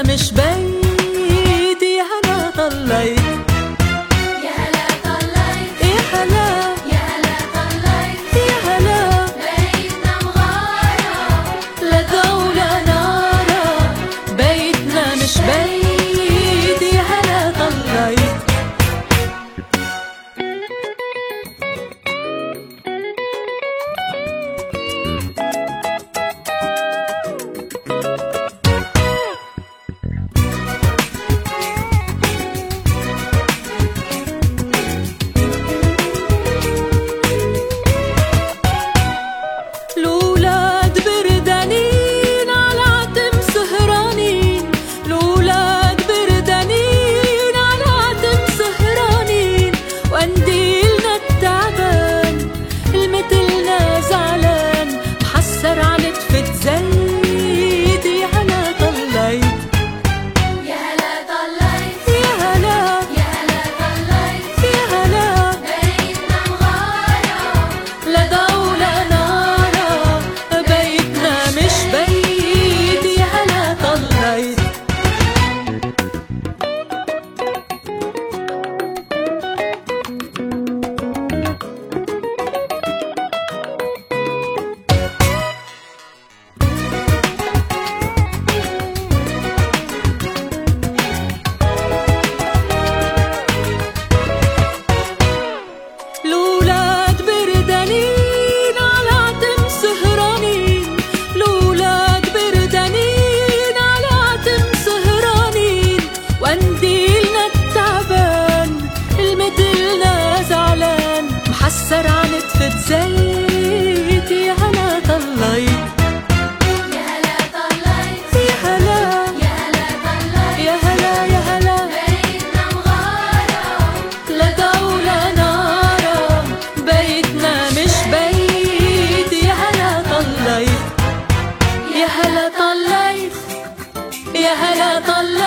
مش بعيد، يا هلا طليت يا هلا طليت يا هلا يا هلا طليت يا هلا بيتنا مغارة لا دولة نارة، بيتنا مش بعيد، يا هلا طليت. الولاد بردانين على عتم سهرانين، الولاد بردانين على عتم سهرانين، وقنديلنا التعبان المثلنا زعلان، محسر على دفة زيت، يا هلا طليت يا هلا طليت يا هلا يا هلا طليت يا هلا بيتنا مغارة لا دولة نارة، بيتنا مش بعيد، يا هلا طليت. الولاد بردانين على عتم سهرانين، الولاد بردانين على عتم سهرانين، وقنديلنا التعبان المثلنا زعلان، محسر على دفة زيت، يا هلا طليت يا هلا طليت يا هلا يا هلا طليت يا هلا يا هلا بيتنا مغارة لا دولة نارة، بيتنا مش بعيد، يا هلا طليت يا هلا طليت يا هلا طليت.